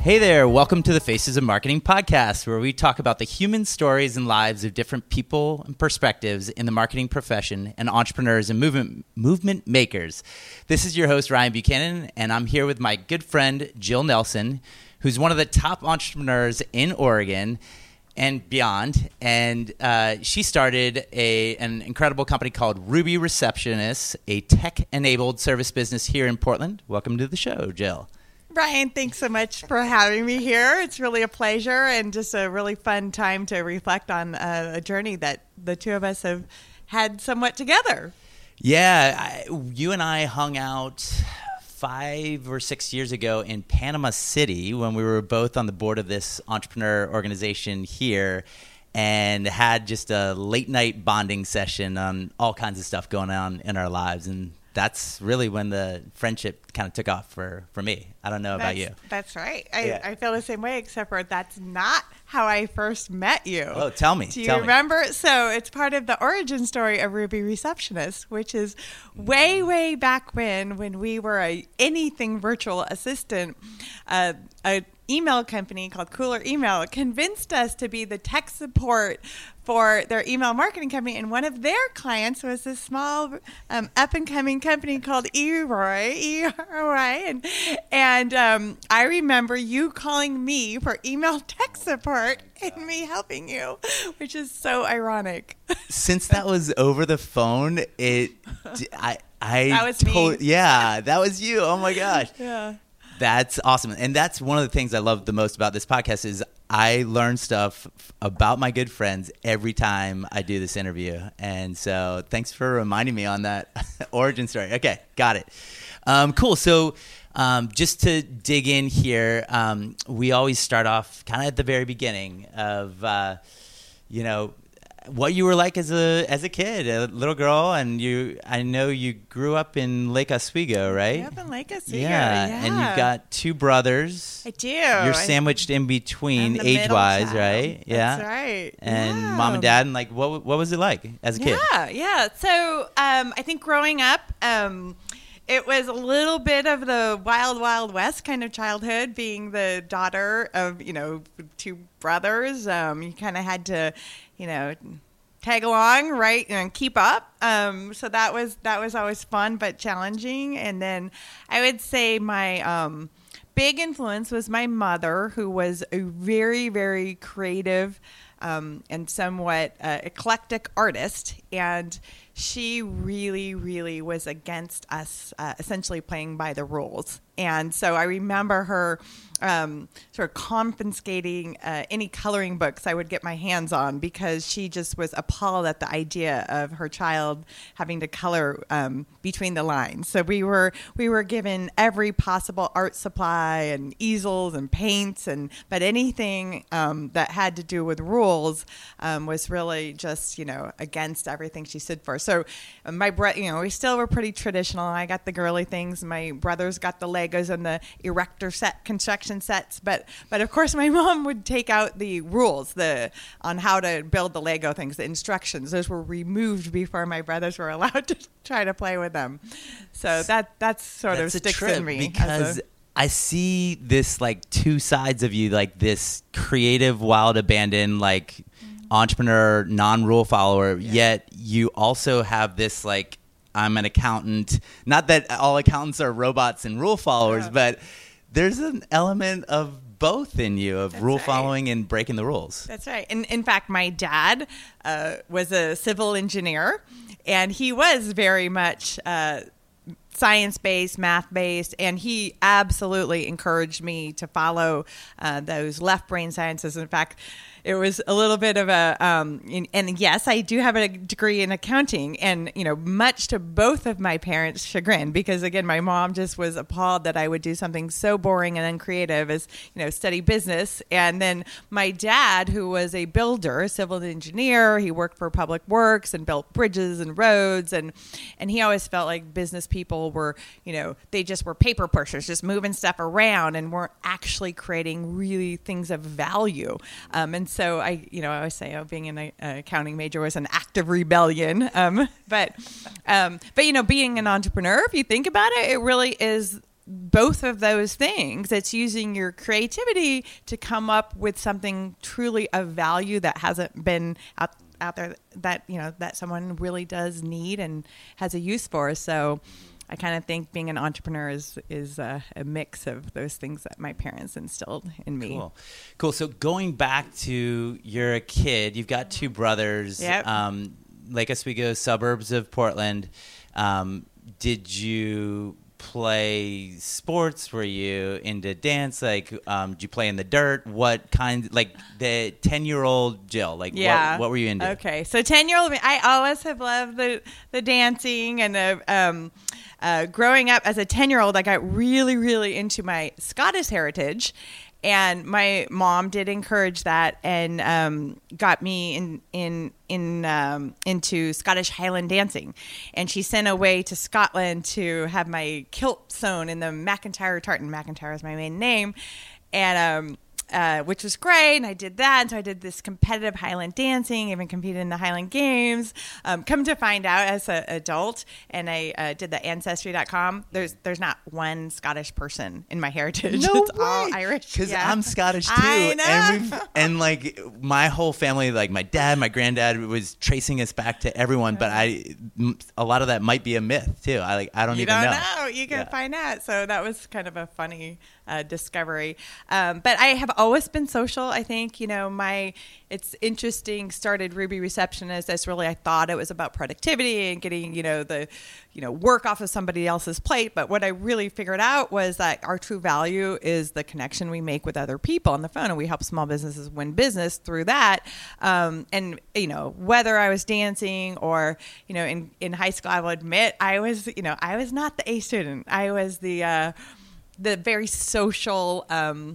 Hey there, welcome to the Faces of Marketing podcast, where we talk about the human stories and lives of different people and perspectives in the marketing profession and entrepreneurs and movement makers. This is your host, Ryan Buchanan, and I'm here with my good friend, Jill Nelson, who's one of the top entrepreneurs in Oregon and beyond. And she started an incredible company called Ruby Receptionist, a tech-enabled service business here in Portland. Welcome to the show, Jill. Brian, thanks so much for having me here. It's really a pleasure and just a really fun time to reflect on a journey that the two of us have had somewhat together. Yeah, you and I hung out 5 or 6 years ago in Panama City when we were both on the board of this entrepreneur organization here and had just a late night bonding session on all kinds of stuff going on in our lives. And that's really when the friendship kind of took off for me. I don't know about you. That's right. I feel the same way, except for that's not how I first met you. Oh, tell me. Do you remember? So it's part of the origin story of Ruby Receptionist, which is way back when we were anything virtual assistant. A email company called Cooler Email convinced us to be the tech support for their email marketing company, and one of their clients was a small up-and-coming company called E-Roy, and I remember you calling me for email tech support and me helping you, which is so ironic. Since that was over the phone, that was me. Yeah, that was you. Oh my gosh. Yeah. That's awesome. And that's one of the things I love the most about this podcast is I learn stuff about my good friends every time I do this interview. And so thanks for reminding me on that origin story. Okay, got it. Cool. So just to dig in here, we always start off kind of at the very beginning of, what you were like as a kid, a little girl, and I know you grew up in Lake Oswego, right? I grew up in Lake Oswego, yeah. And you've got 2 brothers. I do. You're sandwiched in between age-wise, right? Yeah. That's right. And mom and dad, and what was it like as a kid? Yeah. So I think growing up, it was a little bit of the wild, wild west kind of childhood, being the daughter of, 2 brothers. You kind of had to, tag along, right, and keep up. So that was always fun but challenging. And then I would say my big influence was my mother, who was a very, very creative and somewhat eclectic artist. And she really, really was against us essentially playing by the rules. And so I remember her sort of confiscating any coloring books I would get my hands on, because she just was appalled at the idea of her child having to color between the lines. So we were given every possible art supply and easels and paints, but anything that had to do with rules was really just against everything she stood for. So my we still were pretty traditional. I got the girly things. My brothers got the Legos and the erector set construction sets, but of course my mom would take out the rules on how to build the Lego things, the instructions. Those were removed before my brothers were allowed to try to play with them. So that's sticks in me because I see this like 2 sides of you, like this creative, wild, abandoned, like entrepreneur, non-rule follower. Yeah. Yet you also have this like, I'm an accountant. Not that all accountants are robots and rule followers, but there's an element of both in you, of rule following and breaking the rules. That's right. And in fact, my dad was a civil engineer, and he was very much science-based, math-based, and he absolutely encouraged me to follow those left brain sciences. In fact, it was a little bit of a, and yes, I do have a degree in accounting, and, much to both of my parents' chagrin, because again, my mom just was appalled that I would do something so boring and uncreative as, study business. And then my dad, who was a builder, a civil engineer, he worked for Public Works and built bridges and roads. And he always felt like business people were, they just were paper pushers, just moving stuff around and weren't actually creating really things of value. And so I always say, being an accounting major was an act of rebellion. But being an entrepreneur, if you think about it, it really is both of those things. It's using your creativity to come up with something truly of value that hasn't been out there that, that someone really does need and has a use for. So I kind of think being an entrepreneur is a mix of those things that my parents instilled in me. Cool. So going back to, you're a kid, you've got two brothers, Yep. Lake Oswego, suburbs of Portland. Did you play sports? Were you into dance? Like, did you play in the dirt? What kind, like the 10-year-old Jill, like what were you into? Okay. So 10-year-old me, I always have loved the dancing and growing up as a 10-year-old, I got really, really into my Scottish heritage. And my mom did encourage that and got me into Scottish Highland dancing. And she sent away to Scotland to have my kilt sewn in the McIntyre tartan. McIntyre is my main name. And which was great. And I did that. And so I did this competitive Highland dancing, even competed in the Highland Games. Come to find out as an adult, and I did the Ancestry.com, there's not one Scottish person in my heritage. No it's way. all Irish. Because Yeah. I'm Scottish too. I know. And like my whole family, like my dad, my granddad was tracing us back to everyone. But a lot of that might be a myth too. I don't even know. You can find out. So that was kind of a funny discovery. But I have always been social. I think, it's interesting, started Ruby Receptionist as really, I thought it was about productivity and getting, the work off of somebody else's plate. But what I really figured out was that our true value is the connection we make with other people on the phone. And we help small businesses win business through that. And, whether I was dancing or, in high school, I will admit I was not the A student. I was the very social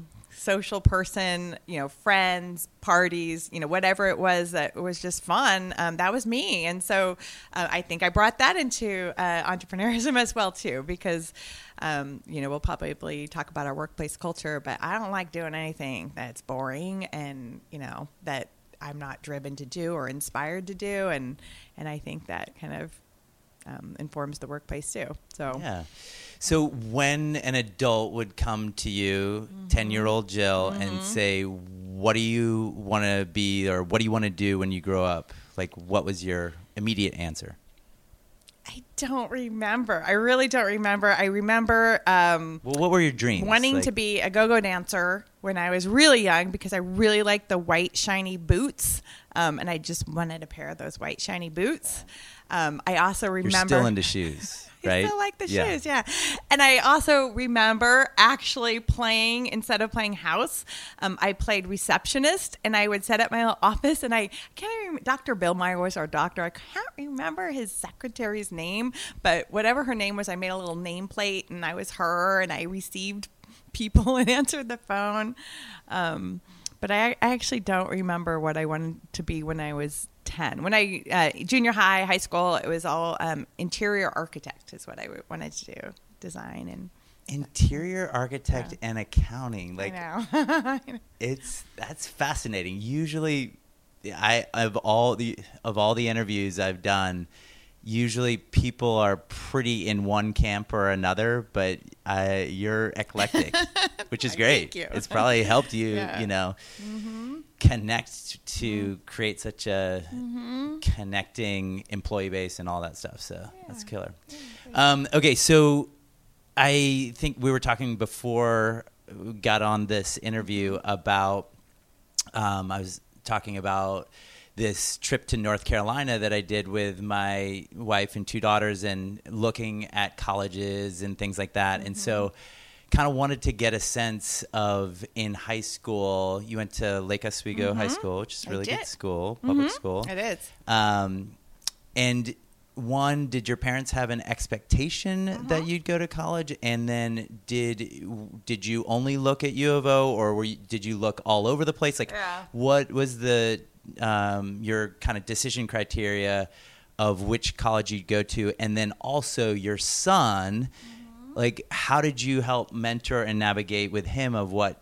person, friends, parties, whatever it was that was just fun. That was me. And so I think I brought that into entrepreneurism as well, too, because, we'll probably talk about our workplace culture, but I don't like doing anything that's boring and, that I'm not driven to do or inspired to do. And I think that kind of informs the workplace, too. So, yeah. So when an adult would come to you, 10-year-old Jill, and say, what do you want to be or what do you want to do when you grow up? Like, what was your immediate answer? I don't remember. I really don't remember. I remember what were your dreams? Wanting to be a go-go dancer when I was really young because I really liked the white, shiny boots. And I just wanted a pair of those white, shiny boots. I also remember... You're still into shoes. Right? I still like the shoes, yeah. And I also remember actually playing, instead of playing house, I played receptionist, and I would set up my little office, and I can't remember, Dr. Billmeyer was our doctor. I can't remember his secretary's name, but whatever her name was, I made a little nameplate, and I was her, and I received people and answered the phone. But I actually don't remember what I wanted to be when I was 10. When I junior high, high school, it was all interior architect is what I wanted to do, design and interior architect and accounting. Like, I know. that's fascinating. Usually, of all the interviews I've done, usually people are pretty in one camp or another, but you're eclectic, which is great. Thank you. It's probably helped you, connect to create such a connecting employee base and all that stuff. So that's killer. Okay, so I think we were talking before we got on this interview about, I was talking about this trip to North Carolina that I did with my wife and two daughters and looking at colleges and things like that. And so kind of wanted to get a sense of, in high school, you went to Lake Oswego High School, which is a really good school, public school. It is. And one, did your parents have an expectation that you'd go to college? And then did you only look at U of O, or did you look all over the place? Like, what was your kind of decision criteria of which college you'd go to? And then also your son, like, how did you help mentor and navigate with him of what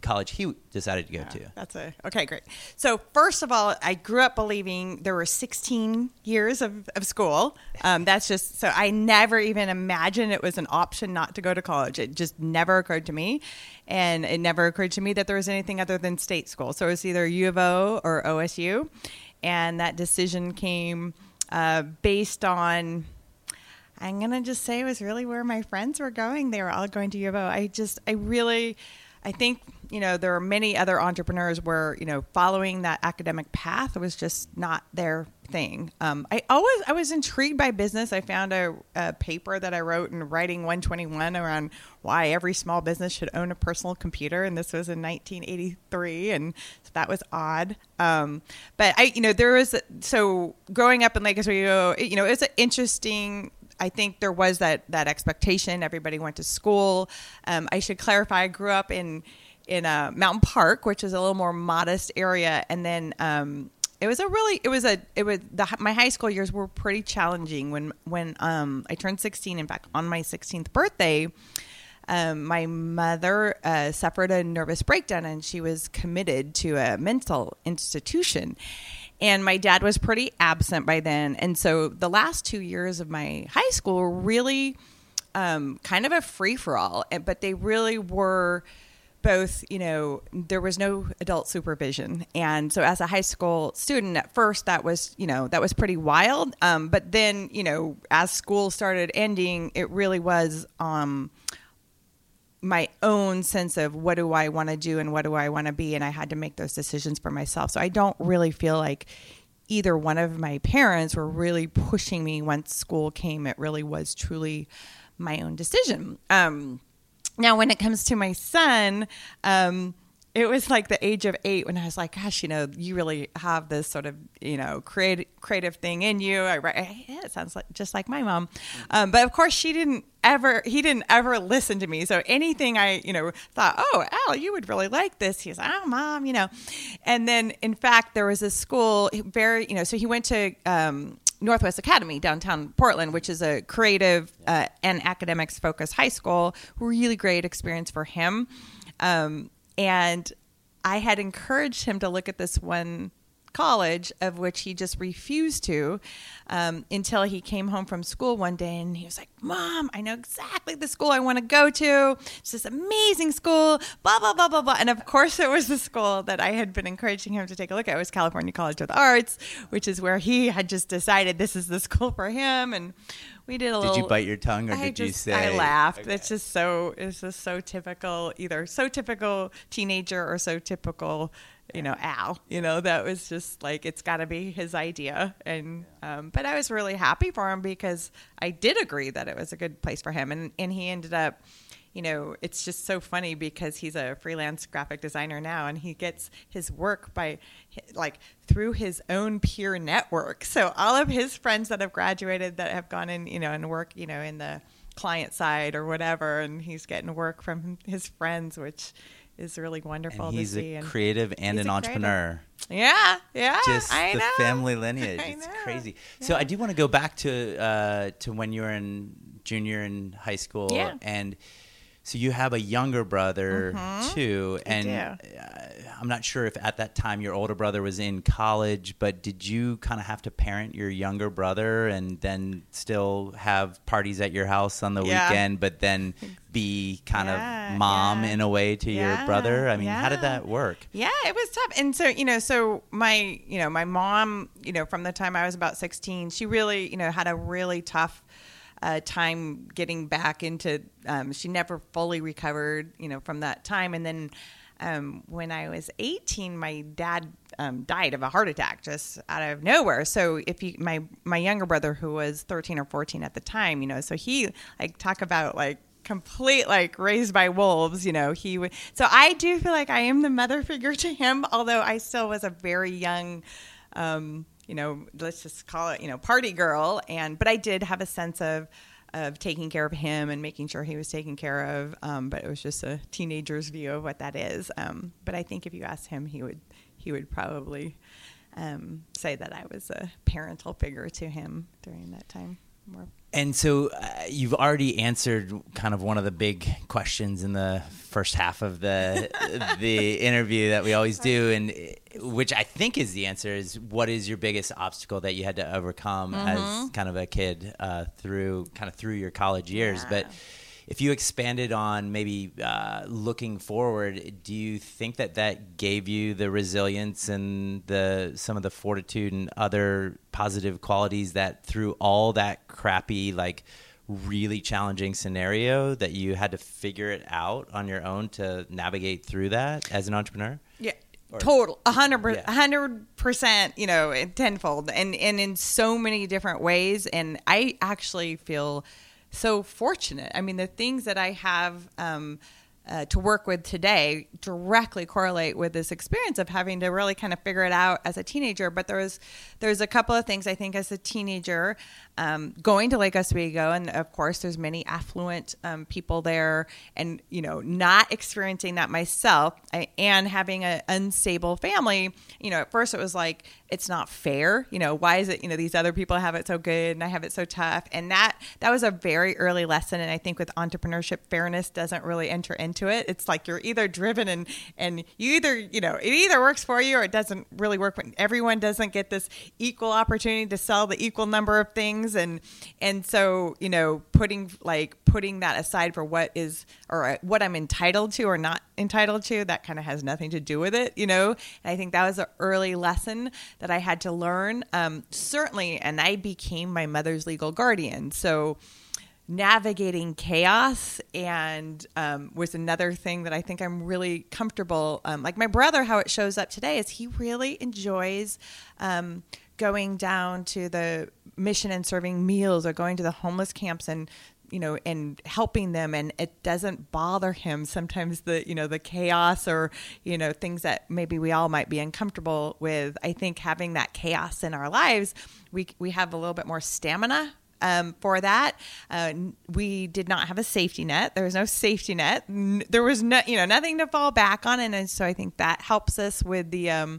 college he decided to go to. Okay, great. So first of all, I grew up believing there were 16 years of school. That's just, so I never even imagined it was an option not to go to college. It just never occurred to me. And it never occurred to me that there was anything other than state school. So it was either U of O or OSU. And that decision came based on, I'm going to just say it was really where my friends were going. They were all going to U of O. I think, there are many other entrepreneurs where, following that academic path was just not their thing. I was intrigued by business. I found a paper that I wrote in Writing 121 around why every small business should own a personal computer. And this was in 1983. And so that was odd. But so growing up in Lake Oswego, it's an interesting, I think there was that expectation. Everybody went to school. I should clarify, I grew up in Mountain Park, which is a little more modest area. And then my high school years were pretty challenging. When I turned 16, in fact, on my 16th birthday, my mother suffered a nervous breakdown and she was committed to a mental institution. And my dad was pretty absent by then. And so the last 2 years of my high school were really kind of a free-for-all. But they really were both, there was no adult supervision. And so as a high school student, at first that was pretty wild. But then, as school started ending, it really was my own sense of what do I want to do and what do I want to be. And I had to make those decisions for myself. So I don't really feel like either one of my parents were really pushing me once school came. It really was truly my own decision. Now, when it comes to my son, it was like the age of 8 when I was like, gosh, you really have this sort of, creative thing in you. It sounds just like my mom. But of course he didn't ever listen to me. So anything I, thought, oh, Al, you would really like this. He's like, oh, Mom, And then in fact, there was a school so he went to, Northwest Academy downtown Portland, which is a creative and academics focused high school. Really great experience for him. And I had encouraged him to look at this one college, of which he just refused to, until he came home from school one day and he was like, Mom, I know exactly the school I want to go to. It's this amazing school, blah, blah, blah, blah, blah. And of course it was the school that I had been encouraging him to take a look at. It was California College of the Arts, which is where he had just decided this is the school for him. And we did a little. Did you bite your tongue or did you say? I laughed. Okay. It's just so typical, either so typical teenager or so typical, Al, that was just like, it's got to be his idea. And, but I was really happy for him because I did agree that it was a good place for him. And he ended up, it's just so funny because he's a freelance graphic designer now and he gets his work through his own peer network. So all of his friends that have graduated that have gone in, and work, in the client side or whatever. And he's getting work from his friends, which is really wonderful to see. He's a creative and an entrepreneur. Yeah. Just I know. The family lineage. It's crazy. Yeah. So I do want to go back to when you were in junior in high school. Yeah. And so you have a younger brother too. And I'm not sure if at that time your older brother was in college, but did you kind of have to parent your younger brother and then still have parties at your house on the weekend, but then be kind of mom in a way to your brother? I mean, how did that work? Yeah, it was tough. And so, so my mom, from the time I was about 16, she really, had a really tough time getting back into, she never fully recovered, from that time. And then when I was 18, my dad died of a heart attack just out of nowhere. So my younger brother, who was 13 or 14 at the time, so he talk about complete raised by wolves, he would. So I do feel like I am the mother figure to him, although I still was a very young, let's just call it, party girl. But I did have a sense of taking care of him and making sure he was taken care of. But it was just a teenager's view of what that is. But I think if you asked him, he would probably say that I was a parental figure to him during that time. more. And so you've already answered kind of one of the big questions in the first half of the interview that we always do, and which I think is the answer is, what is your biggest obstacle that you had to overcome as kind of a kid through your college years? Yeah. But if you expanded on maybe looking forward, do you think that gave you the resilience and some of the fortitude and other positive qualities that through all that crappy, like really challenging scenario, that you had to figure it out on your own to navigate through that as an entrepreneur? Yeah. Or- Total 100%, tenfold and in so many different ways. And I actually feel so fortunate. I mean, the things that I have to work with today directly correlate with this experience of having to really kind of figure it out as a teenager. But there's a couple of things I think as a teenager, going to Lake Oswego, and of course there's many affluent people there, and not experiencing that myself, and having an unstable family. At first it was like, it's not fair. Why is it these other people have it so good and I have it so tough? And that was a very early lesson. And I think with entrepreneurship, fairness doesn't really enter into it. It's like you're either driven and you either it either works for you or it doesn't really work. But everyone doesn't get this equal opportunity to sell the equal number of things, and so putting that aside for what is, or what I'm entitled to or not entitled to, that kind of has nothing to do with it. And I think that was an early lesson that I had to learn, certainly. And I became my mother's legal guardian, so navigating chaos and was another thing that I think I'm really comfortable. Like my brother, how it shows up today is he really enjoys going down to the mission and serving meals, or going to the homeless camps and helping them, and it doesn't bother him sometimes the chaos or things that maybe we all might be uncomfortable with. I think having that chaos in our lives, we have a little bit more stamina for that. We did not have a safety net. There was no safety net. There was nothing to fall back on, and so I think that helps us with the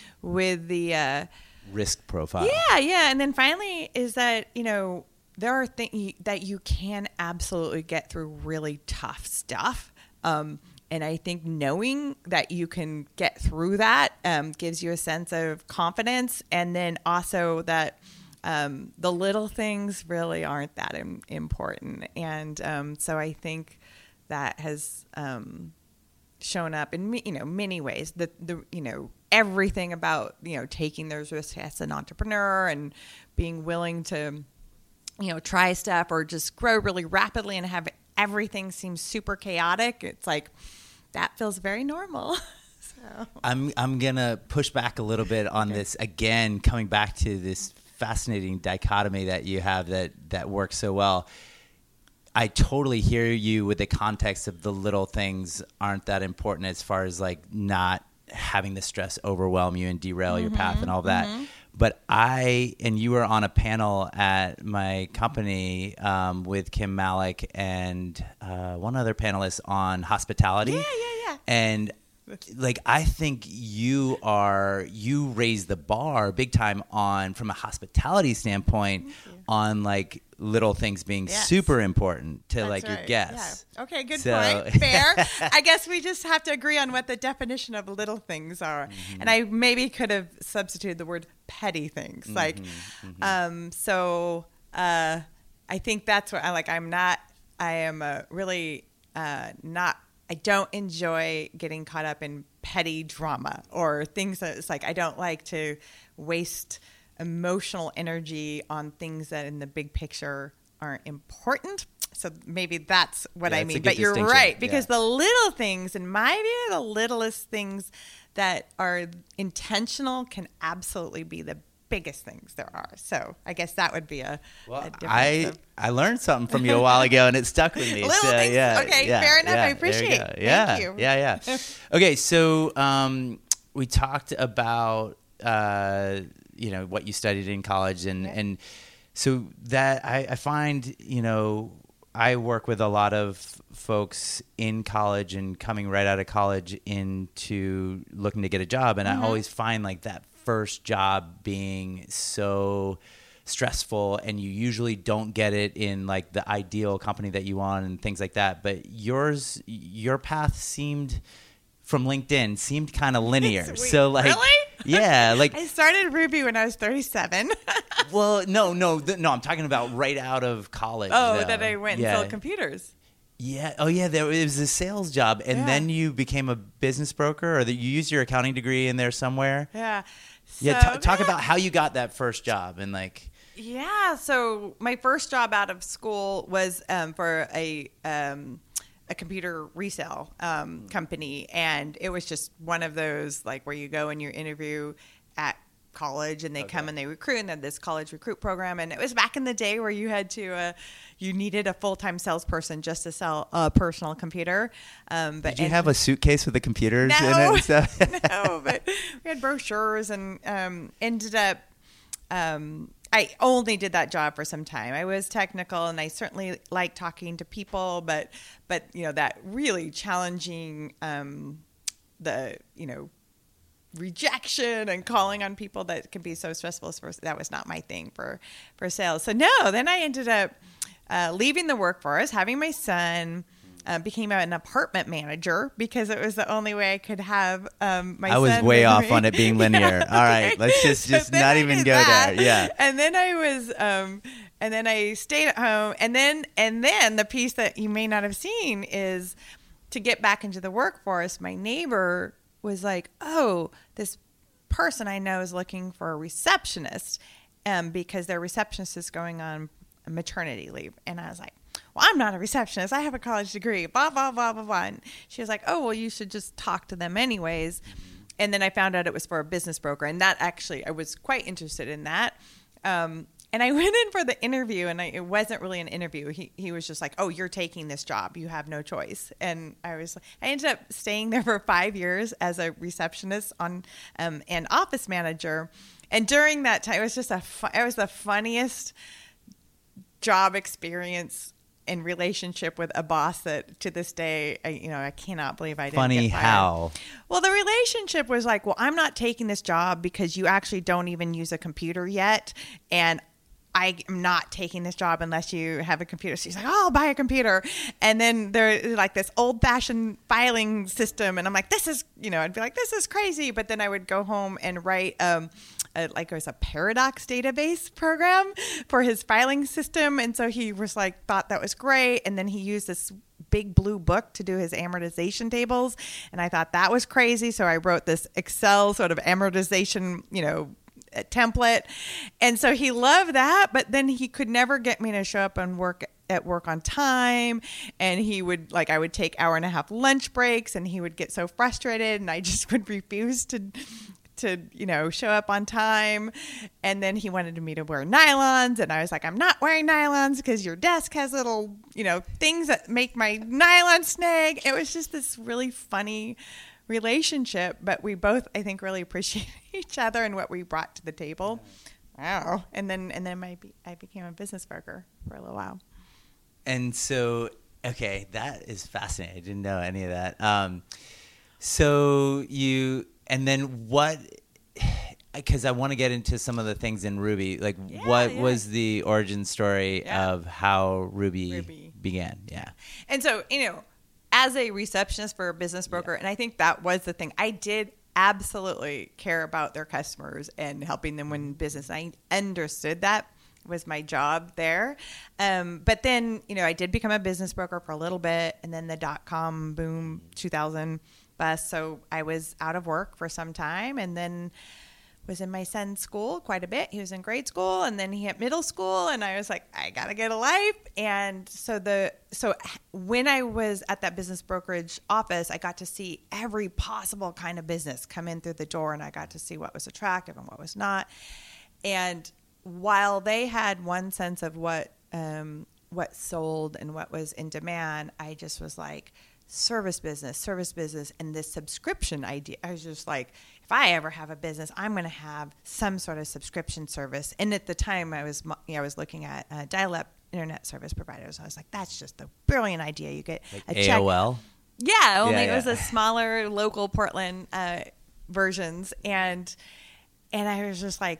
risk profile. Yeah, and then finally is that there are things that you can absolutely get through really tough stuff. And I think knowing that you can get through that gives you a sense of confidence. And then also that the little things really aren't that important. And so I think that has shown up in many ways. Everything about taking those risks as an entrepreneur and being willing to try stuff or just grow really rapidly and have everything seem super chaotic. It's like, that feels very normal. So I'm gonna push back a little bit on this again, coming back to this fascinating dichotomy that you have that works so well. I totally hear you with the context of the little things aren't that important, as far as like not having the stress overwhelm you and derail your path and all that. But you were on a panel at my company with Kim Malik and one other panelist on hospitality. Yeah. And like, I think you raise the bar big time from a hospitality standpoint on like little things being super important to your guests. Yeah. Okay, good point. Fair. I guess we just have to agree on what the definition of little things are. And I maybe could have substituted the word petty things. So I think that's what I don't enjoy getting caught up in petty drama or things that it's like, I don't like to waste emotional energy on things that in the big picture aren't important. So maybe that's what I mean. But you're right, because the little things, in my view, the littlest things that are intentional can absolutely be the biggest things there are. So I guess that would be a difference. I learned something from you a while ago, and it stuck with me. Little things. Okay, fair enough. I appreciate it. Thank you. Yeah. Okay, so we talked about what you studied in college, and so that I find I work with a lot of folks in college and coming right out of college into looking to get a job, and I always find like that first job being so stressful, and you usually don't get it in like the ideal company that you want and things like that. But your path seemed from LinkedIn seemed kind of linear. So like, really? Yeah, like I started Ruby when I was 37. well, no, I'm talking about right out of college. Oh, though. that I went and sold computers. Yeah. Oh, yeah. It was a sales job, and then you became a business broker, or that you used your accounting degree in there somewhere. Yeah. Talk about how you got that first job and like. Yeah. So my first job out of school was for a computer resale company, and it was just one of those like where you go and you interview at college, and they come and they recruit, and they had this college recruit program. And it was back in the day where you had to you needed a full-time salesperson just to sell a personal computer. But did you have a suitcase with the computers in it and stuff? No, but we had brochures, and ended up I only did that job for some time. I was technical, and I certainly like talking to people, but that really challenging rejection and calling on people that can be so stressful. That was not my thing for sales. So then I ended up leaving the workforce, having my son, became an apartment manager because it was the only way I could have my son. I was way off on it being linear. Yeah, all right, let's just not even go there. Yeah. And then I was and then I stayed at home, and then the piece that you may not have seen is to get back into the workforce. My neighbor was like, "Oh, this person I know is looking for a receptionist because their receptionist is going on maternity leave." And I was like, "Well, I'm not a receptionist. I have a college degree, blah, blah, blah, blah, blah." And she was like, "Oh, well, you should just talk to them anyways." And then I found out it was for a business broker. And that actually, I was quite interested in that. And I went in for the interview, and it wasn't really an interview. He was just like, "Oh, you're taking this job. You have no choice." And I ended up staying there for 5 years as a receptionist and office manager. And during that time, it was just it was the funniest job experience in relationship with a boss that to this day, I cannot believe I didn't Funny get fired. how? Well, the relationship was like, "Well, I'm not taking this job because you actually don't even use a computer yet. And I am not taking this job unless you have a computer." So she's like, "Oh, I'll buy a computer." And then there's like this old fashioned filing system. And I'm like, this is, I'd be like, "This is crazy." But then I would go home and write, like it was a Paradox database program for his filing system. And so he was like, thought that was great. And then he used this big blue book to do his amortization tables. And I thought that was crazy. So I wrote this Excel sort of amortization, template. And so he loved that, but then he could never get me to show up and work on time. And he would I would take 1.5-hour lunch breaks, and he would get so frustrated, and I just would refuse to show up on time. And then he wanted me to wear nylons, and I was like, "I'm not wearing nylons because your desk has little, things that make my nylon snag." It was just this really funny relationship, but we both, I think, really appreciate each other and what we brought to the table. Wow. And then I became a business broker for a little while. And so, okay, that is fascinating. I didn't know any of that. So and then what, because I want to get into some of the things in Ruby, like what was the origin story of how Ruby began? Yeah. And so, as a receptionist for a business broker, and I think that was the thing, I did absolutely care about their customers and helping them win business. I understood that was my job there. But then, I did become a business broker for a little bit, and then the dot-com boom 2000 bust. So I was out of work for some time, and then was in my son's school quite a bit. He was in grade school, and then he hit middle school, and I was like, I gotta get a life. And so when I was at that business brokerage office, I got to see every possible kind of business come in through the door, and I got to see what was attractive and what was not. And while they had one sense of what sold and what was in demand, I just was like, service business, and this subscription idea. I was just like, if I ever have a business, I'm going to have some sort of subscription service. And at the time, I was looking at dial-up internet service providers. I was like, that's just a brilliant idea. You get like a check. AOL? Yeah, only it was a smaller local Portland versions. And I was just like,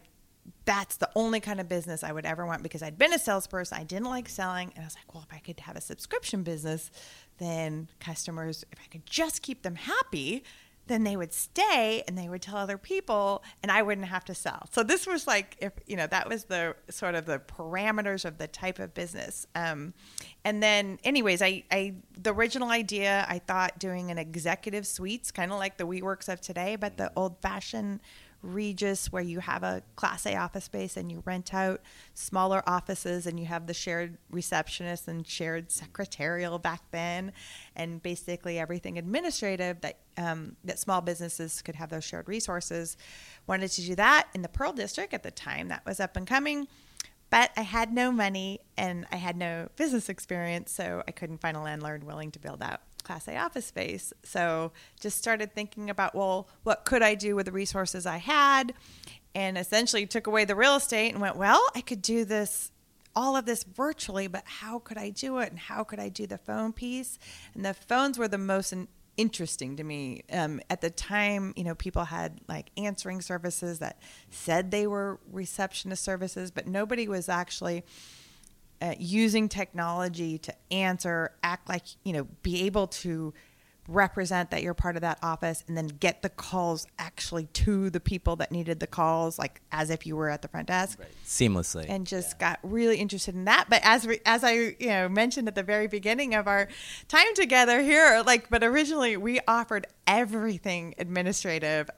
that's the only kind of business I would ever want, because I'd been a salesperson. I didn't like selling. And I was like, well, if I could have a subscription business, then customers, if I could just keep them happy, then they would stay and they would tell other people and I wouldn't have to sell. So this was like, if you know, that was the sort of the parameters of the type of business. And then anyways, I the original idea, I thought doing an executive suites, kind of like the WeWorks of today, but the old fashioned Regus, where you have a Class A office space and you rent out smaller offices and you have the shared receptionist and shared secretarial back then, and basically everything administrative that that small businesses could have those shared resources. Wanted to do that in the Pearl District at the time. That was up and coming, but I had no money and I had no business experience, so I couldn't find a landlord willing to build out Class A office space. So just started thinking about, well, what could I do with the resources I had? And essentially took away the real estate and went, well, I could do this, all of this virtually, but how could I do it? And how could I do the phone piece? And the phones were the most interesting to me. At the time, you know, people had like answering services that said they were receptionist services, but nobody was actually using technology to answer, act like, you know, be able to represent that you're part of that office and then get the calls actually to the people that needed the calls, like as if you were at the front desk. Right. Seamlessly. And just got really interested in that. But as I mentioned at the very beginning of our time together here, like, but originally we offered everything administrative.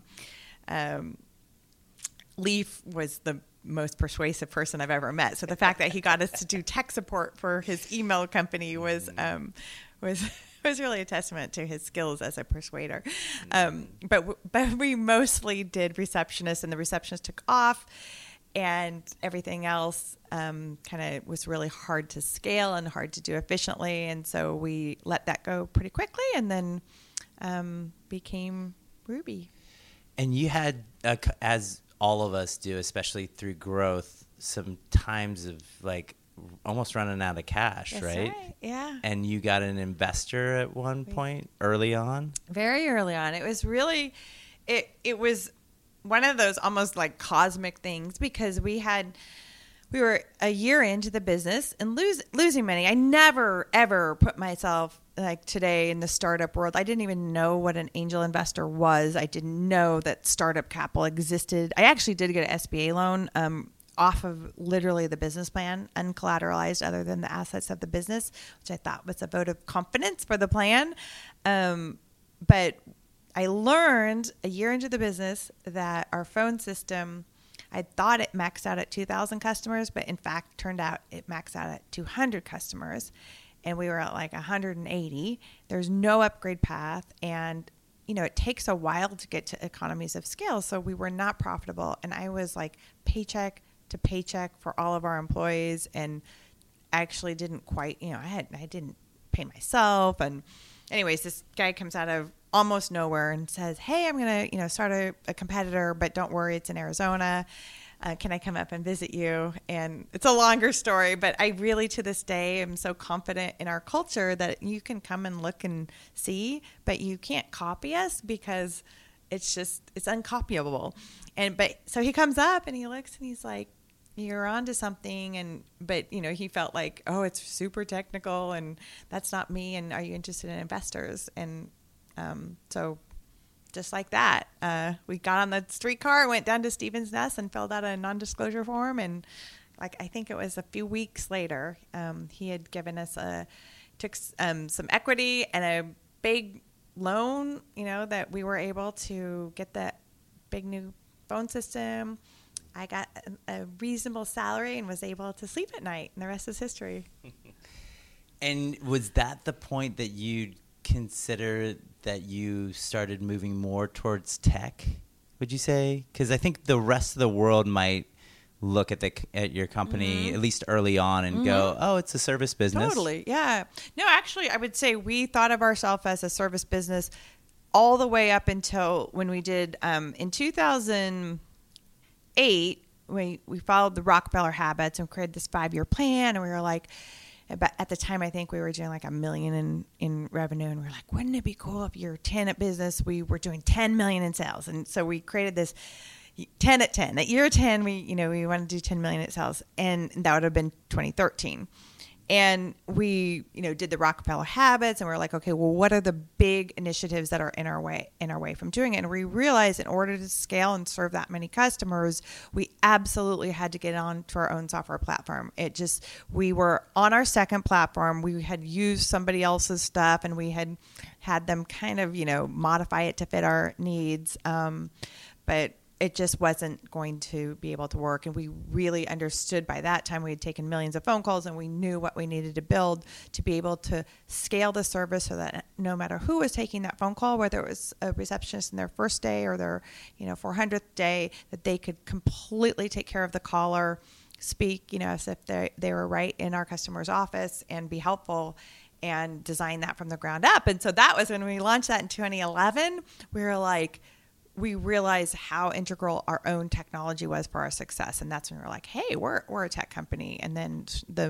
Leaf was the most persuasive person I've ever met. So the fact that he got us to do tech support for his email company was really a testament to his skills as a persuader. But we mostly did receptionists, and the receptionist took off, and everything else kind of was really hard to scale and hard to do efficiently. And so we let that go pretty quickly, and then became Ruby. And you had, as all of us do, especially through growth, some times of like almost running out of cash, That's right? Yeah. And you got an investor at one point early on? Very early on. It was really, it was one of those almost like cosmic things, because we were a year into the business and losing money. I never, ever put myself like today in the startup world. I didn't even know what an angel investor was. I didn't know that startup capital existed. I actually did get an SBA loan off of literally the business plan, uncollateralized other than the assets of the business, which I thought was a vote of confidence for the plan. But I learned a year into the business that our phone system, I thought it maxed out at 2,000 customers, but in fact turned out it maxed out at 200 customers. And we were at like 180. There's no upgrade path. And, you know, it takes a while to get to economies of scale. So we were not profitable. And I was like paycheck to paycheck for all of our employees, and actually didn't quite, you know, I didn't pay myself. And anyways, this guy comes out of almost nowhere and says, hey, I'm going to, you know, start a competitor, but don't worry, it's in Arizona. Can I come up and visit you? And it's a longer story, but I really to this day am so confident in our culture that you can come and look and see, but you can't copy us because it's uncopyable. But so he comes up and he looks and he's like, you're onto something. But you know, he felt like, oh, it's super technical and that's not me. And are you interested in investors? And so just like that, we got on the streetcar, went down to Stephen's Nest and filled out a non-disclosure form. And like, I think it was a few weeks later, he had given us took some equity and a big loan, you know, that we were able to get that big new phone system. I got a reasonable salary and was able to sleep at night, and the rest is history. And was that the point that you consider that you started moving more towards tech, would you say? Because I think the rest of the world might look at your company, at least early on, and go, oh, it's a service business. Totally, yeah. No, actually, I would say we thought of ourselves as a service business all the way up until when we did, in 2008, we followed the Rockefeller habits and created this 5-year plan, and we were like, but at the time, I think we were doing like $1 million in revenue, and we were like, wouldn't it be cool if you're 10 at business, we were doing $10 million in sales? And so we created this 10 at 10. At year 10, we wanted to do 10 million in sales, and that would have been 2013. And we, did the Rockefeller Habits, and we were like, okay, well, what are the big initiatives that are in our way from doing it? And we realized in order to scale and serve that many customers, we absolutely had to get on to our own software platform. We were on our second platform. We had used somebody else's stuff, and we had them kind of, modify it to fit our needs. But it just wasn't going to be able to work. And we really understood by that time we had taken millions of phone calls, and we knew what we needed to build to be able to scale the service so that no matter who was taking that phone call, whether it was a receptionist in their first day or their 400th day, that they could completely take care of the caller, speak as if they were right in our customer's office, and be helpful, and design that from the ground up. And so that was when we launched that in 2011. We realized how integral our own technology was for our success. And that's when we were like, hey, we're a tech company. And then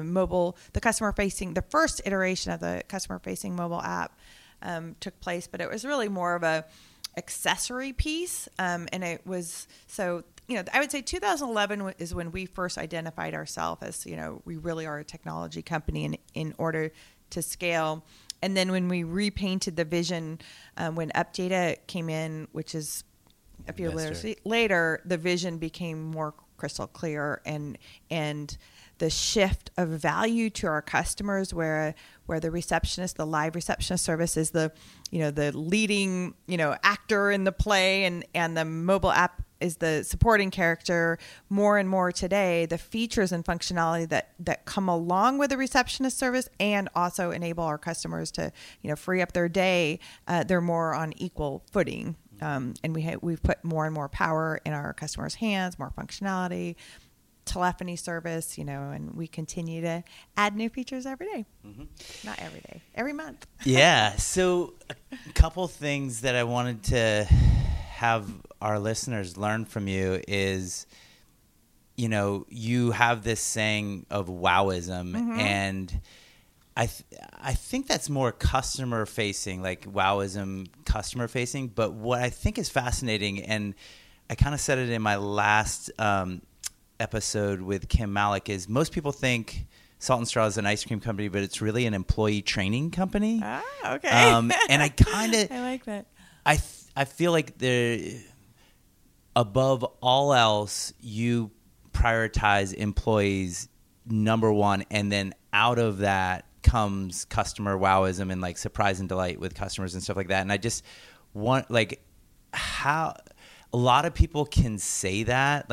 the first iteration of the customer-facing mobile app took place, but it was really more of a accessory piece. And it was, I would say 2011 is when we first identified ourselves as, we really are a technology company in order to scale. And then when we repainted the vision, when UpData came in, which is a few years later, the vision became more crystal clear, and the shift of value to our customers, where the receptionist, the live receptionist service, is the leading actor in the play, and the mobile app is the supporting character. More and more today, the features and functionality that come along with the receptionist service and also enable our customers to free up their day, they're more on equal footing. And we've put more and more power in our customers' hands, more functionality, telephony service, and we continue to add new features every day. Mm-hmm. Not every day, every month. Yeah. So a couple things that I wanted to have our listeners learn from you is, you have this saying of wowism, mm-hmm. and I think that's more customer facing, like wowism, customer facing. But what I think is fascinating, and I kind of said it in my last episode with Kim Malik, is most people think Salt and Straw is an ice cream company, but it's really an employee training company. Ah, okay. And I kind of I like that. I feel like above all else, you prioritize employees number one, and then out of that comes customer wowism and like surprise and delight with customers and stuff like that. And I just want, how a lot of people can say that,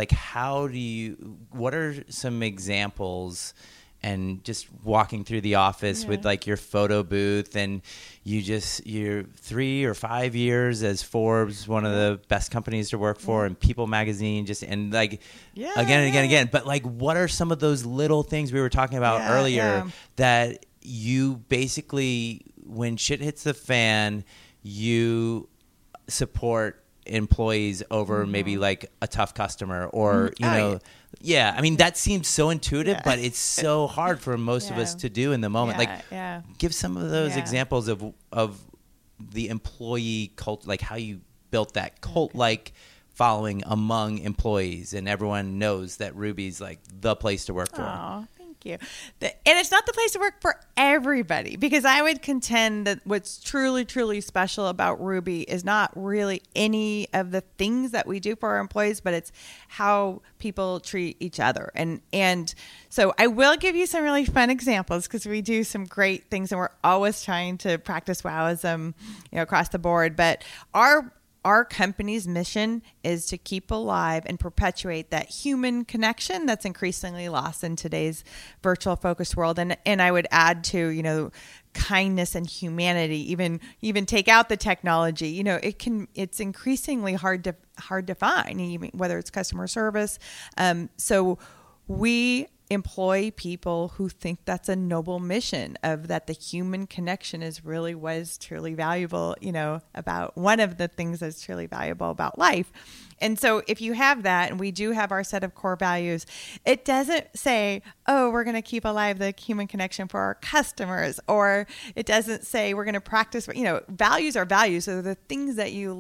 what are some examples, and just walking through the office with like your photo booth, and you're 3 or 5 years as Forbes, one of the best companies to work for, and People Magazine, again and again. But what are some of those little things we were talking about earlier that you basically, when shit hits the fan, you support employees over maybe a tough customer, or yeah, I mean, that seems so intuitive, but it's so hard for most of us to do in the moment. Give some of those examples of the employee cult, how you built that cult-like following among employees, and everyone knows that Ruby's the place to work for. Aww. You. And it's not the place to work for everybody, because I would contend that what's truly, truly special about Ruby is not really any of the things that we do for our employees, but it's how people treat each other. And so I will give you some really fun examples, because we do some great things, and we're always trying to practice wowism, across the board. But our company's mission is to keep alive and perpetuate that human connection that's increasingly lost in today's virtual focused world. And I would add to, kindness and humanity, even take out the technology. It's increasingly hard to find, even whether it's customer service. So we employ people who think that's a noble mission, of that the human connection was truly valuable, about one of the things that's truly valuable about life. And so if you have that, and we do have our set of core values, it doesn't say, oh, we're going to keep alive the human connection for our customers, or it doesn't say we're going to practice, values are values. So the things that you live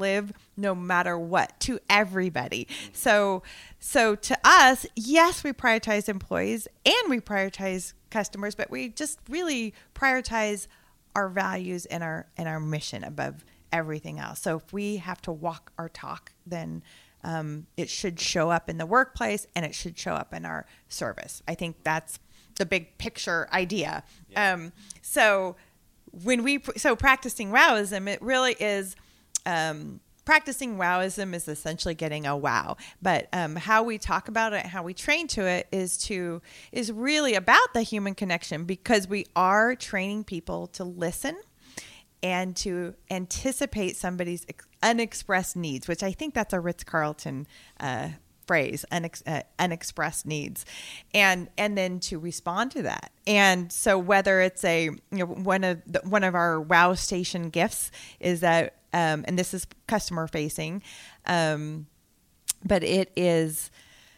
no matter what, to everybody. So to us, yes, we prioritize employees and we prioritize customers, but we just really prioritize our values and our mission above everything else. So if we have to walk our talk, then it should show up in the workplace and it should show up in our service. I think that's the big picture idea. Yeah. So practicing Wowism, it really is, practicing Wowism is essentially getting a wow. But how we talk about it, how we train to it is really about the human connection, because we are training people to listen and to anticipate somebody's unexpressed needs, which I think that's a Ritz-Carlton phrase, unexpressed needs, and then to respond to that. And so whether it's one of our Wow Station gifts is that, and this is customer facing, but it is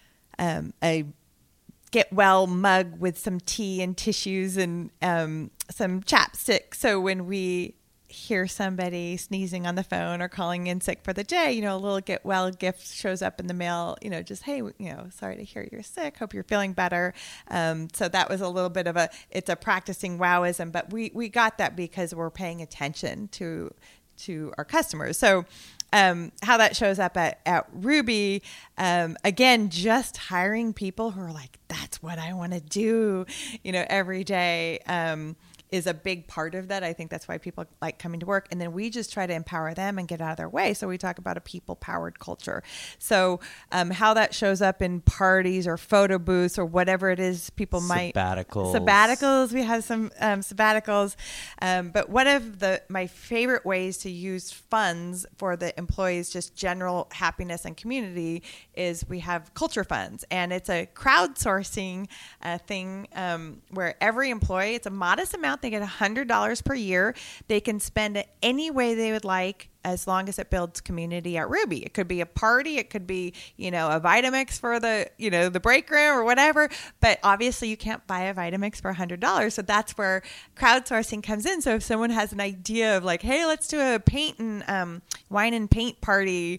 a get well mug with some tea and tissues and some chapstick. So when we hear somebody sneezing on the phone or calling in sick for the day, a little get well gift shows up in the mail, just, hey, sorry to hear you're sick. Hope you're feeling better. So that was a little bit of it's a practicing Wowism, but we got that because we're paying attention to our customers. So how that shows up at Ruby, again, just hiring people who are like, that's what I want to do, every day, is a big part of that. I think that's why people like coming to work. And then we just try to empower them and get out of their way. So we talk about a people-powered culture. So how that shows up in parties or photo booths or whatever it is people might... Sabbaticals. We have some sabbaticals. But one of my favorite ways to use funds for the employees, just general happiness and community, is we have culture funds. And it's a crowdsourcing thing where every employee, it's a modest amount. They get $100 per year. They can spend it any way they would like, as long as it builds community at Ruby. It could be a party. It could be, a Vitamix for the, the break room or whatever. But obviously you can't buy a Vitamix for $100. So that's where crowdsourcing comes in. So if someone has an idea of like, hey, let's do a paint and wine and paint party,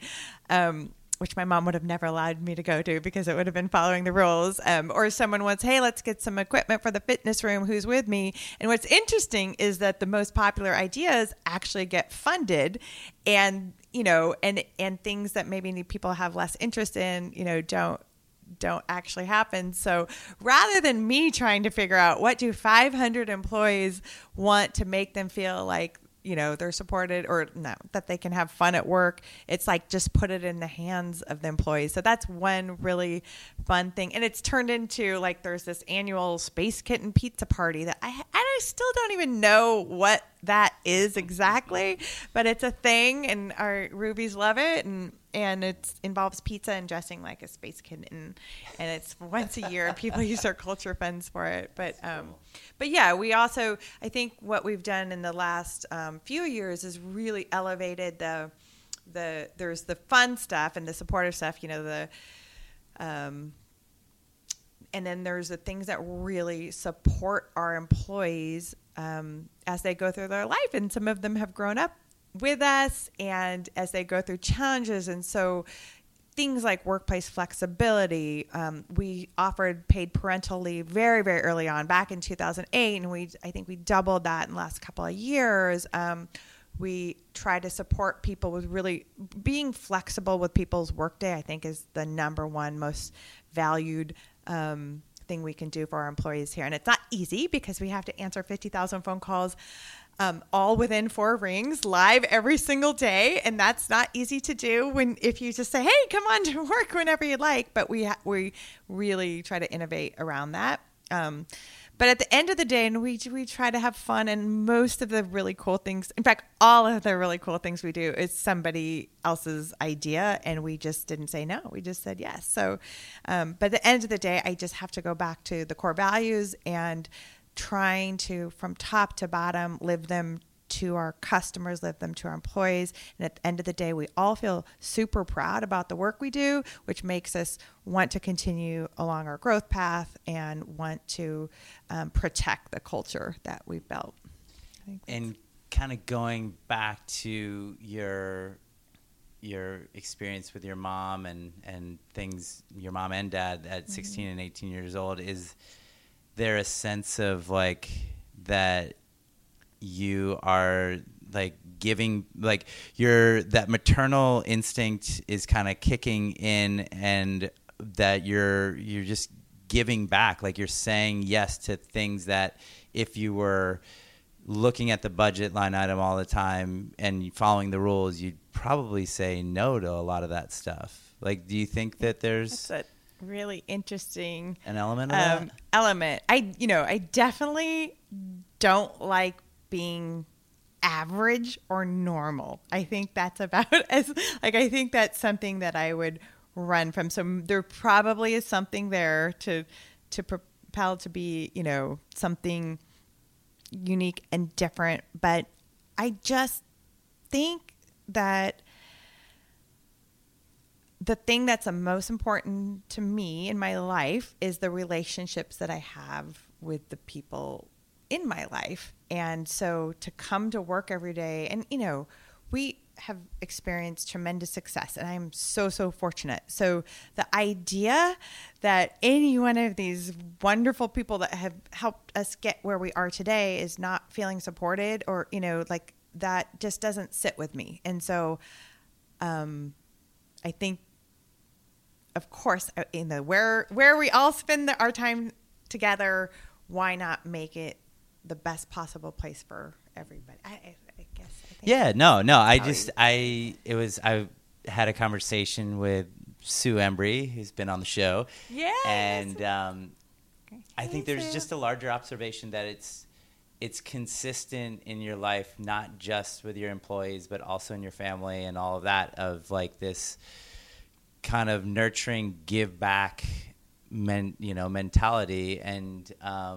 which my mom would have never allowed me to go to because it would have been following the rules. Or someone wants, hey, let's get some equipment for the fitness room. Who's with me? And what's interesting is that the most popular ideas actually get funded, and and things that maybe people have less interest in, don't actually happen. So rather than me trying to figure out what do 500 employees want to make them feel like they're supported or no, that they can have fun at work, it's like just put it in the hands of the employees. So that's one really fun thing. And it's turned into like there's this annual Space Kitten pizza party that I still don't even know what that is exactly, but it's a thing and our Rubies love it. And it involves pizza and dressing like a space kitten, and it's once a year. People use their culture funds for it, but yeah, we also, I think what we've done in the last few years is really elevated there's the fun stuff and the supportive stuff, and then there's the things that really support our employees as they go through their life, and some of them have grown up with us and as they go through challenges. And so things like workplace flexibility, we offered paid parental leave very, very early on back in 2008. And I think we doubled that in the last couple of years. We try to support people with really being flexible with people's workday, I think is the number one most valued thing we can do for our employees here. And it's not easy because we have to answer 50,000 phone calls all within 4 rings, live every single day, and that's not easy to do if you just say, "Hey, come on to work whenever you like." But we really try to innovate around that. But at the end of the day, and we try to have fun, and most of the really cool things, in fact, all of the really cool things we do is somebody else's idea, and we just didn't say no. We just said yes. So, but at the end of the day, I just have to go back to the core values and trying to, from top to bottom, live them to our customers, live them to our employees. And at the end of the day, we all feel super proud about the work we do, which makes us want to continue along our growth path and want to protect the culture that we've built. And kind of going back to your your experience with your mom and things, your mom and dad at 16 and 18 years old, is there a sense of like that you are like giving, like that maternal instinct is kind of kicking in, and that you're just giving back, like you're saying yes to things that if you were looking at the budget line item all the time and following the rules, you'd probably say no to a lot of that stuff. Like, do you think that there's That's a really interesting an element of that? Element. I definitely don't like being average or normal. I think that's about as like, I think that's something that I would run from. So there probably is something there to propel to be, something unique and different. But I just think that the thing that's the most important to me in my life is the relationships that I have with the people in my life. And so to come to work every day, and, we have experienced tremendous success, and I'm so, so fortunate. So the idea that any one of these wonderful people that have helped us get where we are today is not feeling supported, or, like that just doesn't sit with me. And so I think, of course, where we all spend our time together, why not make it the best possible place for everybody? I guess. Yeah, no. I had a conversation with Sue Embry, who's been on the show. Yeah. And I think there's just a larger observation that it's consistent in your life, not just with your employees, but also in your family and all of that, of like this kind of nurturing, give back mentality. And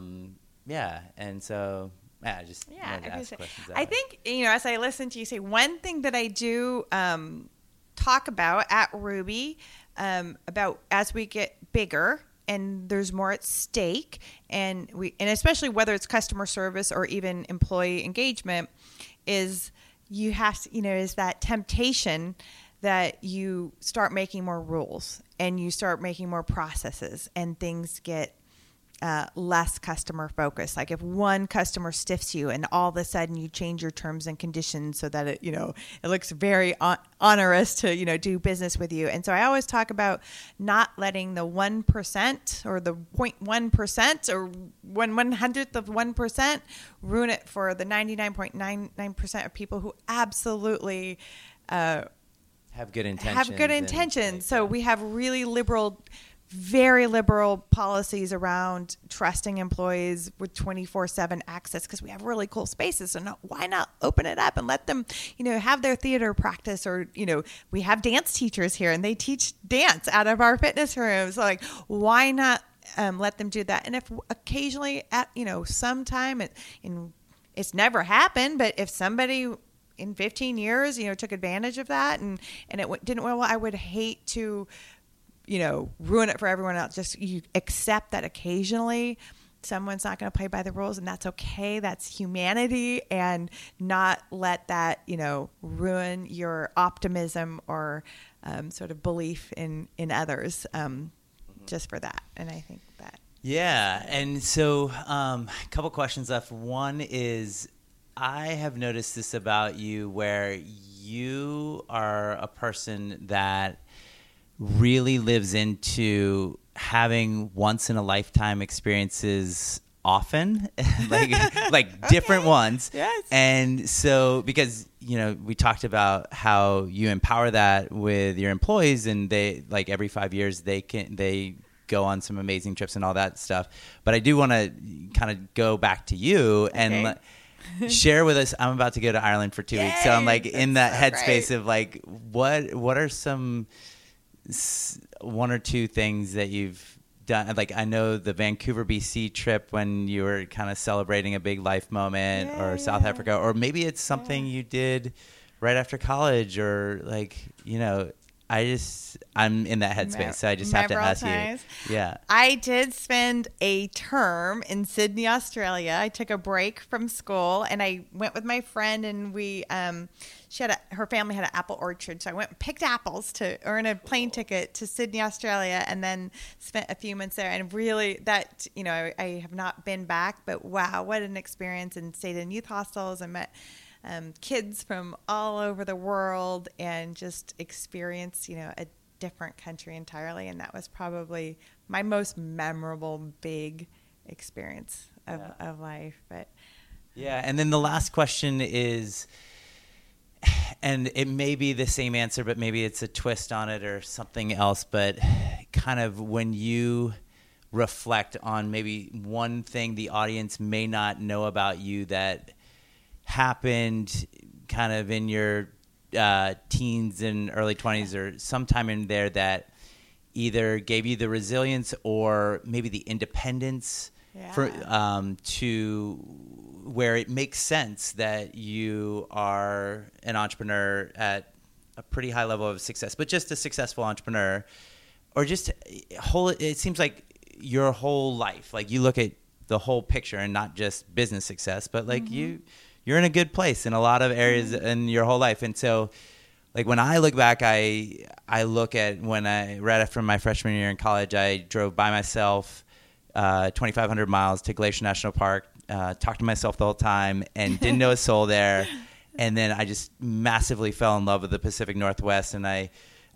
and so I just wanted to ask questions. I think, as I listen to you say, one thing that I do talk about at Ruby, about as we get bigger and there's more at stake, and especially whether it's customer service or even employee engagement, is you have to, is that temptation that you start making more rules and you start making more processes, and things get less customer focused. Like if one customer stiffs you and all of a sudden you change your terms and conditions so that it, it looks very onerous to, do business with you. And so I always talk about not letting the 1% or the 0.1% or 1/100th of 1% ruin it for the 99.99% of people who absolutely have good intentions. So we have really very liberal policies around trusting employees with 24/7 access, because we have really cool spaces. So why not open it up and let them, have their theater practice, or, we have dance teachers here and they teach dance out of our fitness rooms. So like, why not let them do that? And if occasionally at, sometime it's never happened, but if somebody in 15 years, took advantage of that and it didn't well, I would hate to, ruin it for everyone else. Just you accept that occasionally someone's not going to play by the rules, and that's okay. That's humanity, and not let that, ruin your optimism or sort of belief in others just for that. And I think that. Yeah. And so a couple questions left. One is, I have noticed this about you, where you are a person that really lives into having once in a lifetime experiences often, like different ones. Yes. And so, because, we talked about how you empower that with your employees, and they, like, every 5 years they go on some amazing trips and all that stuff. But I do want to kind of go back to you and share with us. I'm about to go to Ireland for 2 weeks. So I'm like in that headspace of like, what are some one or two things that you've done? Like, I know the Vancouver, BC trip when you were kind of celebrating a big life moment, or South Africa, or maybe it's something you did right after college, or like, I'm in that headspace, so I just have to ask you. Yeah. I did spend a term in Sydney, Australia. I took a break from school and I went with my friend, and we, her family had an apple orchard. So I went and picked apples to earn a plane ticket to Sydney, Australia, and then spent a few months there. And really I have not been back, but wow, what an experience, and stayed in youth hostels and met kids from all over the world, and just experience, a different country entirely. And that was probably my most memorable big experience of life. But yeah. And then the last question is, and it may be the same answer, but maybe it's a twist on it or something else, but kind of when you reflect on maybe one thing the audience may not know about you that happened kind of in your teens and early 20s or sometime in there that either gave you the resilience or maybe the independence to where it makes sense that you are an entrepreneur at a pretty high level of success, but just a successful entrepreneur, or just it seems like your whole life, like you look at the whole picture and not just business success, but like you're in a good place in a lot of areas in your whole life. And so like when I look back, I look at when right after my freshman year in college, I drove by myself 2,500 miles to Glacier National Park, talked to myself the whole time and didn't know a soul there. And then I just massively fell in love with the Pacific Northwest. And I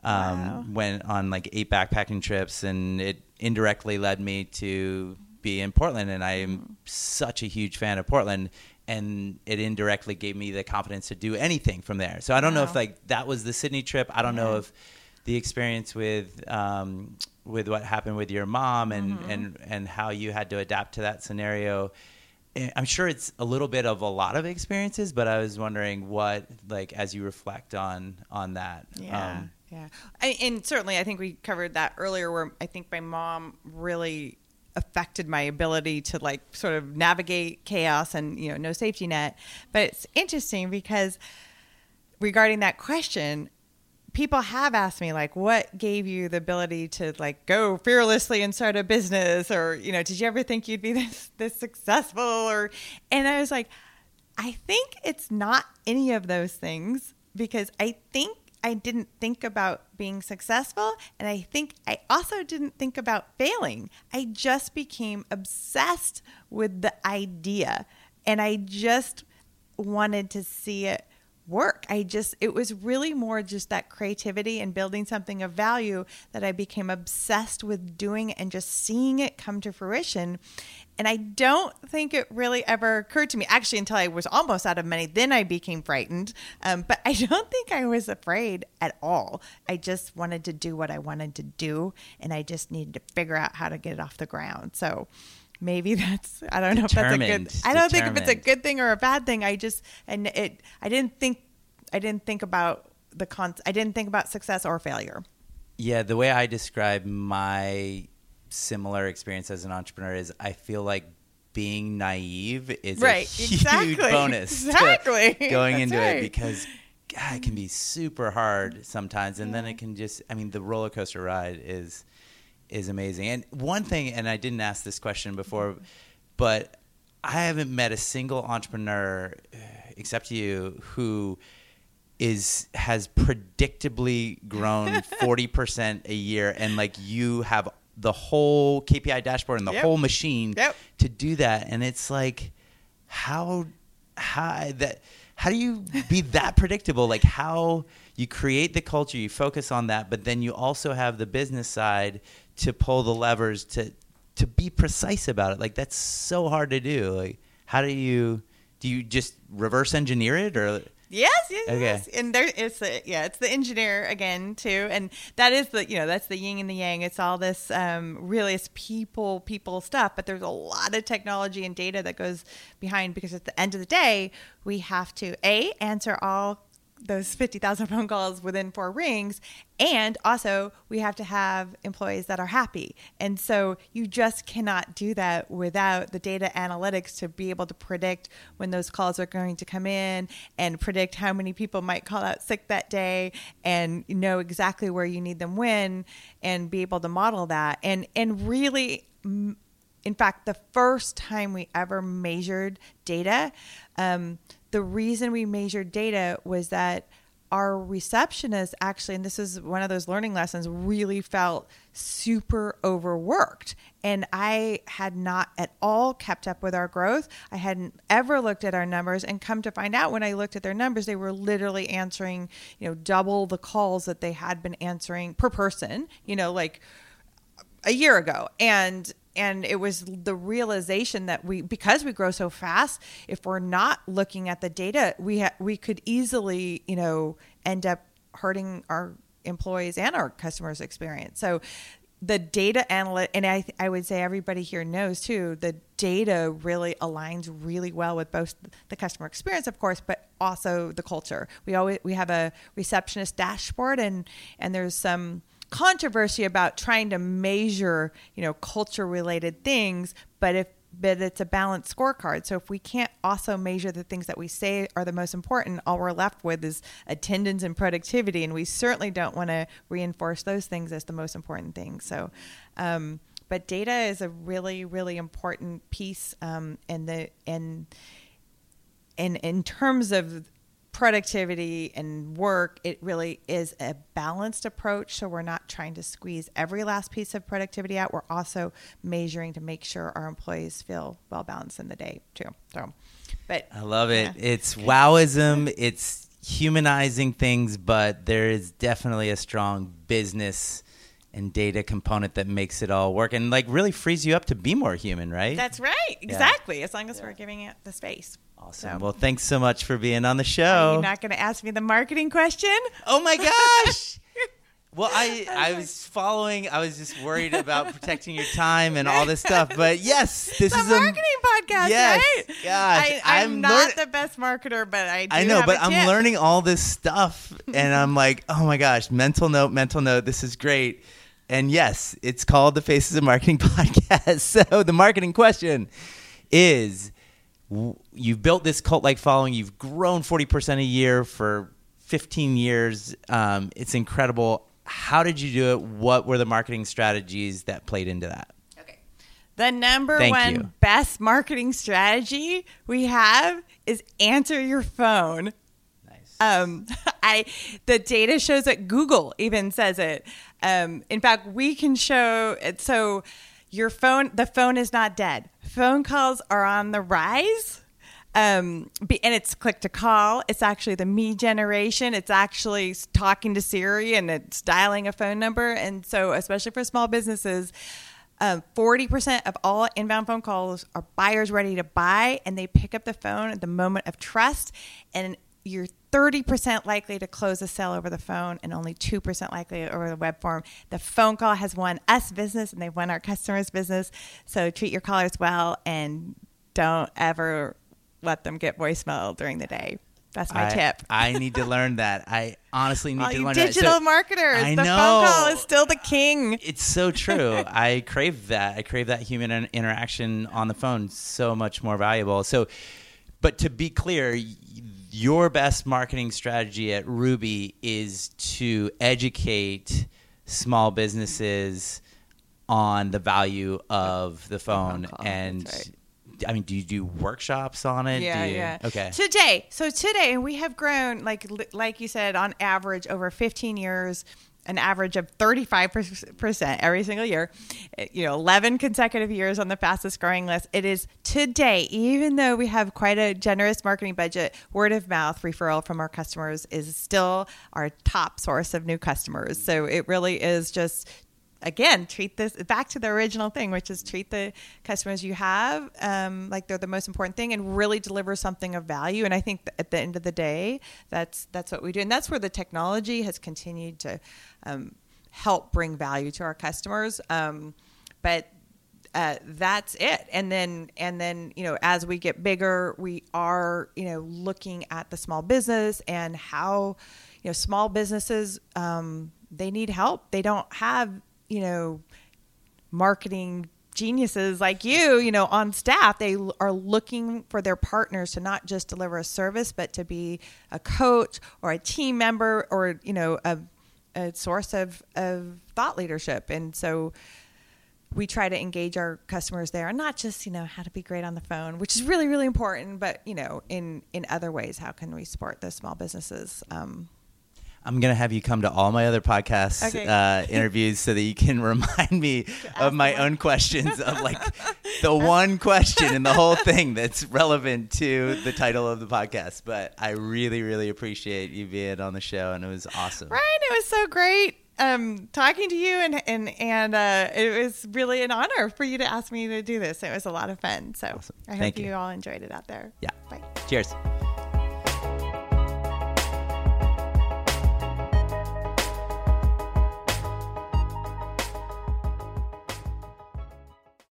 went on like 8 backpacking trips, and it indirectly led me to be in Portland. And I am such a huge fan of Portland. And it indirectly gave me the confidence to do anything from there. So I don't know if like that was the Sydney trip. I don't know if the experience with what happened with your mom and how you had to adapt to that scenario. I'm sure it's a little bit of a lot of experiences, but I was wondering what, like, as you reflect on that. Yeah. And certainly I think we covered that earlier, where I think my mom really affected my ability to like sort of navigate chaos and, no safety net. But it's interesting because regarding that question, people have asked me like, what gave you the ability to like go fearlessly and start a business, or, did you ever think you'd be this successful? And I was like, I think it's not any of those things, because I think I didn't think about being successful, and I think I also didn't think about failing. I just became obsessed with the idea, and I just wanted to see it work. It was really more just that creativity and building something of value that I became obsessed with doing and just seeing it come to fruition. And I don't think it really ever occurred to me, actually, until I was almost out of money. Then I became frightened. But I don't think I was afraid at all. I just wanted to do what I wanted to do, and I just needed to figure out how to get it off the ground. So maybe that's, I don't know if that's a good, I don't think if it's a good thing or a bad thing. I didn't think about I didn't think about success or failure. Yeah. The way I describe my similar experience as an entrepreneur is I feel like being naive is a huge bonus going into it, because God, it can be super hard sometimes. And then it can just, the roller coaster ride is amazing. And one thing, and I didn't ask this question before, but I haven't met a single entrepreneur except you who has predictably grown 40% a year, and like you have the whole KPI dashboard and the whole machine to do that. And it's like, how do you be that predictable? Like, how you create the culture, you focus on that, but then you also have the business side to pull the levers to be precise about it. Like, that's so hard to do. Like, how do you just reverse engineer it, or? Yes. And it's the engineer again too, and that is that's the yin and the yang. It's all this really it's people stuff, but there's a lot of technology and data that goes behind, because at the end of the day, we have to answer all those 50,000 phone calls within 4 rings. And also we have to have employees that are happy. And so you just cannot do that without the data analytics to be able to predict when those calls are going to come in and predict how many people might call out sick that day and know exactly where you need them when and be able to model that. And really, in fact, the first time we ever measured data, the reason we measured data was that our receptionists actually, and this is one of those learning lessons, really felt super overworked. And I had not at all kept up with our growth. I hadn't ever looked at our numbers, and come to find out when I looked at their numbers, they were literally answering, double the calls that they had been answering per person, like a year ago. And it was the realization that because we grow so fast, if we're not looking at the data, we could easily, end up hurting our employees and our customers' experience. So the data and I would say everybody here knows too, the data really aligns really well with both the customer experience, of course, but also the culture. We have a receptionist dashboard, and there's some controversy about trying to measure, culture related things, but it's a balanced scorecard. So if we can't also measure the things that we say are the most important, all we're left with is attendance and productivity. And we certainly don't want to reinforce those things as the most important things. So, but data is a really, really important piece. In terms of productivity and work, it really is a balanced approach. So we're not trying to squeeze every last piece of productivity out. We're also measuring to make sure our employees feel well balanced in the day too. So, but I love it. Yeah. It's wowism. It's humanizing things, but there is definitely a strong business and data component that makes it all work and really frees you up to be more human, right? That's right. Exactly. Yeah. As long as we're giving it the space. Awesome. Well, thanks so much for being on the show. Are you not going to ask me the marketing question? Oh my gosh. Well, I was just worried about protecting your time and all this stuff. But yes, this is a marketing podcast, right? Gosh, I'm not the best marketer, but I know, but I'm learning all this stuff and I'm like, oh my gosh, mental note. This is great. And yes, it's called the Faces of Marketing podcast. So the marketing question is, you've built this cult-like following. You've grown 40% a year for 15 years. It's incredible. How did you do it? What were the marketing strategies that played into that? Okay. The number one best marketing strategy we have is answer your phone. Nice. The data shows that Google even says it. In fact, we can show it. So the phone is not dead. Phone calls are on the rise. And it's click to call. It's actually the me generation. It's actually talking to Siri and it's dialing a phone number. And so, especially for small businesses, 40% of all inbound phone calls are buyers ready to buy, and they pick up the phone at the moment of trust. And you're 30% likely to close a sale over the phone and only 2% likely over the web form. The phone call has won us business and they've won our customers business. So treat your callers well and don't ever let them get voicemail during the day. That's my tip. I need to learn that. I honestly need to learn that. Digital marketers, the phone call is still the king. It's so true. I crave that. I crave that human interaction on the phone. So much more valuable. So, but to be clear, your best marketing strategy at Ruby is to educate small businesses on the value of the phone. And right. I mean, do you do workshops on it? Yeah. Okay. Today we have grown, like you said, on average over 15 years, an average of 35% every single year, 11 consecutive years on the fastest growing list. It is today, even though we have quite a generous marketing budget, word of mouth referral from our customers is still our top source of new customers. So it really is just, again, treat this back to the original thing, which is treat the customers you have like they're the most important thing and really deliver something of value. And I think at the end of the day, that's what we do. And that's where the technology has continued to help bring value to our customers. But that's it. And then, as we get bigger, we are, looking at the small business and how, small businesses, they need help. They don't have, marketing geniuses like you on staff. They are looking for their partners to not just deliver a service, but to be a coach or a team member or, a source of thought leadership. And so we try to engage our customers there, and not just, how to be great on the phone, which is really, really important, but, in other ways, how can we support the small businesses? I'm going to have you come to all my other podcast interviews so that you can remind me of my own questions of like the one question in the whole thing that's relevant to the title of the podcast. But I really, really appreciate you being on the show, and it was awesome. Ryan, it was so great talking to you, and it was really an honor for you to ask me to do this. It was a lot of fun. So awesome. I hope you all enjoyed it out there. Yeah. Bye. Cheers.